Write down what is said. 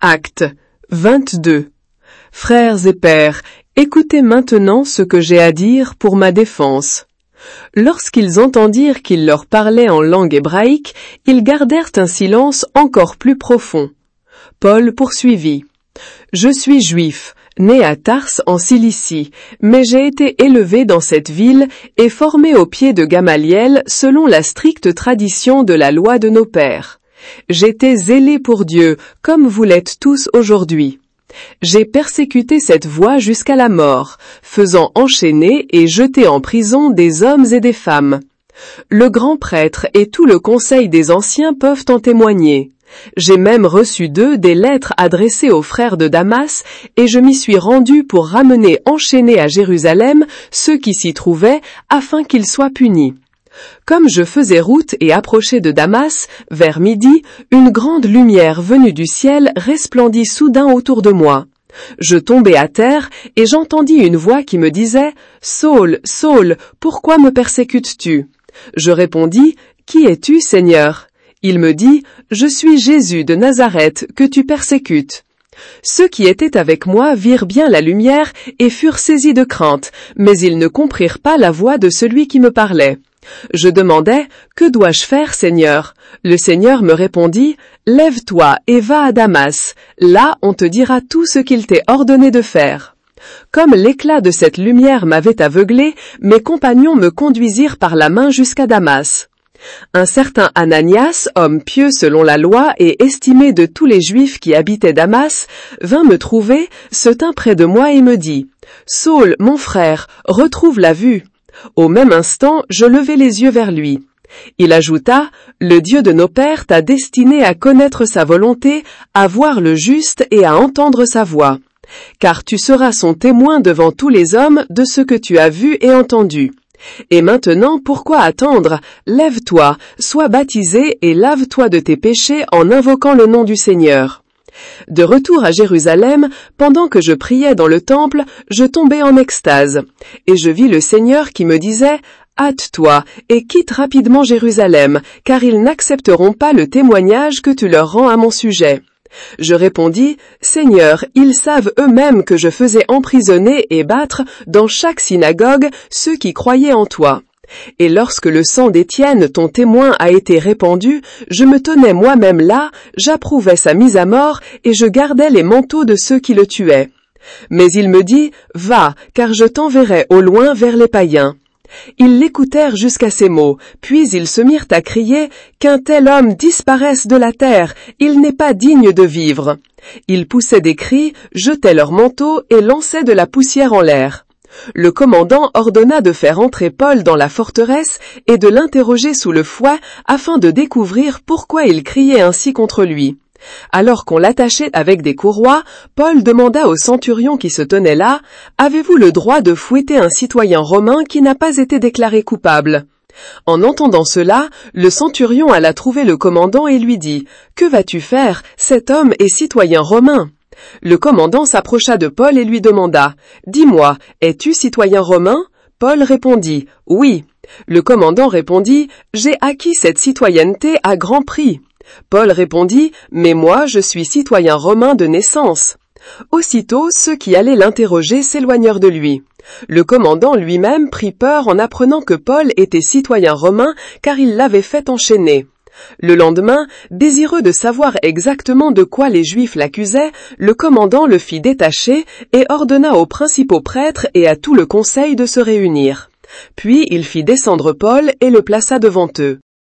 Acte 22. Frères et pères, écoutez maintenant ce que j'ai à dire pour ma défense. Lorsqu'ils entendirent qu'il leur parlait en langue hébraïque, ils gardèrent un silence encore plus profond. Paul poursuivit. « Je suis juif, né à Tarse en Cilicie, mais j'ai été élevé dans cette ville et formé aux pieds de Gamaliel selon la stricte tradition de la loi de nos pères. J'étais zélé pour Dieu, comme vous l'êtes tous aujourd'hui. J'ai persécuté cette voie jusqu'à la mort, faisant enchaîner et jeter en prison des hommes et des femmes. Le grand prêtre et tout le conseil des anciens peuvent en témoigner. J'ai même reçu d'eux des lettres adressées aux frères de Damas, et je m'y suis rendu pour ramener enchaînés à Jérusalem ceux qui s'y trouvaient, afin qu'ils soient punis. Comme je faisais route et approchais de Damas, vers midi, une grande lumière venue du ciel resplendit soudain autour de moi. Je tombai à terre et j'entendis une voix qui me disait « Saul, Saul, pourquoi me persécutes-tu » Je répondis « Qui es-tu, Seigneur » Il me dit « Je suis Jésus de Nazareth que tu persécutes ». Ceux qui étaient avec moi virent bien la lumière et furent saisis de crainte, mais ils ne comprirent pas la voix de celui qui me parlait. Je demandai « Que dois-je faire, Seigneur ?» Le Seigneur me répondit « Lève-toi et va à Damas. Là, on te dira tout ce qu'il t'est ordonné de faire. » Comme l'éclat de cette lumière m'avait aveuglé, mes compagnons me conduisirent par la main jusqu'à Damas. Un certain Ananias, homme pieux selon la loi et estimé de tous les Juifs qui habitaient Damas, vint me trouver, se tint près de moi et me dit « Saul, mon frère, retrouve la vue. » Au même instant, je levai les yeux vers lui. Il ajouta « Le Dieu de nos pères t'a destiné à connaître sa volonté, à voir le juste et à entendre sa voix. Car tu seras son témoin devant tous les hommes de ce que tu as vu et entendu. Et maintenant, pourquoi attendre? Lève-toi, sois baptisé et lave-toi de tes péchés en invoquant le nom du Seigneur. » De retour à Jérusalem, pendant que je priais dans le temple, je tombai en extase, et je vis le Seigneur qui me disait « Hâte-toi et quitte rapidement Jérusalem, car ils n'accepteront pas le témoignage que tu leur rends à mon sujet. » Je répondis « Seigneur, ils savent eux-mêmes que je faisais emprisonner et battre dans chaque synagogue ceux qui croyaient en toi. » Et lorsque le sang d'Étienne, ton témoin, a été répandu, je me tenais moi-même là, j'approuvais sa mise à mort, et je gardais les manteaux de ceux qui le tuaient. Mais il me dit, « Va, car je t'enverrai au loin vers les païens. » Ils l'écoutèrent jusqu'à ces mots, puis ils se mirent à crier, « Qu'un tel homme disparaisse de la terre, il n'est pas digne de vivre. » Ils poussaient des cris, jetaient leurs manteaux et lançaient de la poussière en l'air. Le commandant ordonna de faire entrer Paul dans la forteresse et de l'interroger sous le fouet afin de découvrir pourquoi il criait ainsi contre lui. Alors qu'on l'attachait avec des courroies, Paul demanda au centurion qui se tenait là, « Avez-vous le droit de fouetter un citoyen romain qui n'a pas été déclaré coupable ?» En entendant cela, le centurion alla trouver le commandant et lui dit, « Que vas-tu faire? Cet homme est citoyen romain. » Le commandant s'approcha de Paul et lui demanda, « Dis-moi, es-tu citoyen romain ?» Paul répondit, « Oui. » Le commandant répondit, « J'ai acquis cette citoyenneté à grand prix. » Paul répondit, « Mais moi, je suis citoyen romain de naissance. » Aussitôt, ceux qui allaient l'interroger s'éloignèrent de lui. Le commandant lui-même prit peur en apprenant que Paul était citoyen romain car il l'avait fait enchaîner. Le lendemain, désireux de savoir exactement de quoi les Juifs l'accusaient, le commandant le fit détacher et ordonna aux principaux prêtres et à tout le conseil de se réunir. Puis il fit descendre Paul et le plaça devant eux.